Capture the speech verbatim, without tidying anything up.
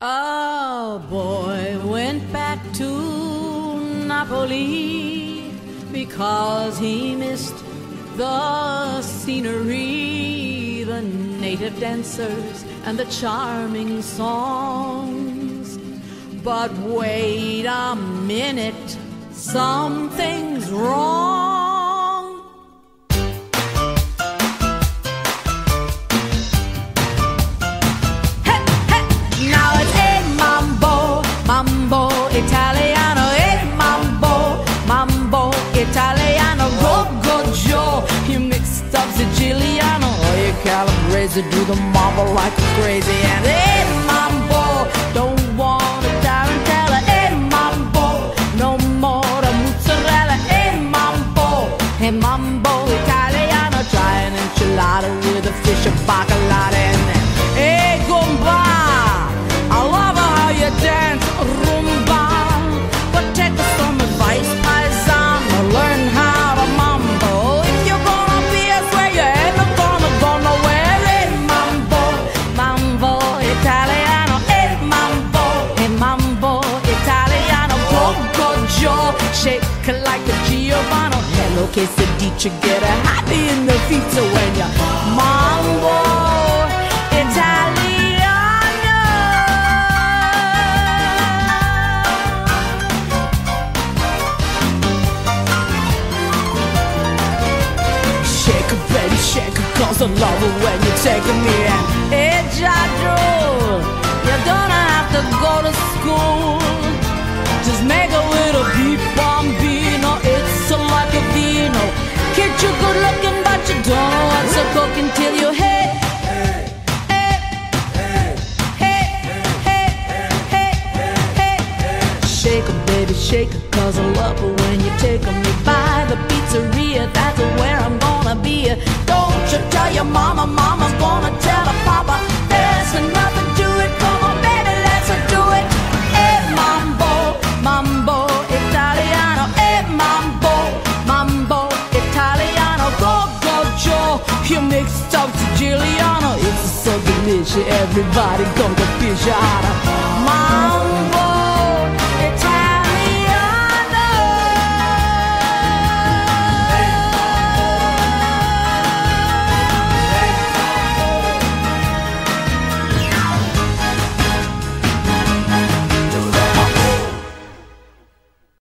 A boy went back to Napoli because he missed the scenery, the native dancers, and the charming songs. But wait a minute, something's wrong. Mambo Italiano, eh, mambo, mambo Italiano, go, go, Joe. You mixed up Siciliano, or you calabrese, do the mambo like crazy. And eh, mambo, don't want a tarantella, eh, mambo, no more the mozzarella, eh, mambo, eh, mambo Italiano, try an enchilada with a fish of bacalao. And eh, gumba, I love how you dance rumba, but take some advice, paisan, learn how to mambo. If you're gonna be a swear, you ain't gonna go nowhere. Eh, mambo, mambo Italiano, eh, mambo, eh, mambo Italiano, go, go, Joe, shake like a Giovanni. Hello, quesadilla, get a happy in the feet, so when you mambo Italiano. Baby, shake it, cause I love it when you're taking me in. Hey, Giorgio, you don't have to go to school. Just make a little beef bambino. It's a like a vino. Kid, you're good looking, but you don't know what's a cooking till you hey, hey, hey, hey, hey, hey, hey. Shake it, baby, shake it, cause I love it when you're taking me by the pizzeria. That's where I'm gonna be. Don't you tell your mama, mama's gonna tell her papa. There's nothing to it, come on baby, let's do it. Eh, mambo, mambo Italiano, eh, mambo, mambo Italiano, go, go, Joe, you mixed up Siciliano. It's so delicious, everybody come to fish out.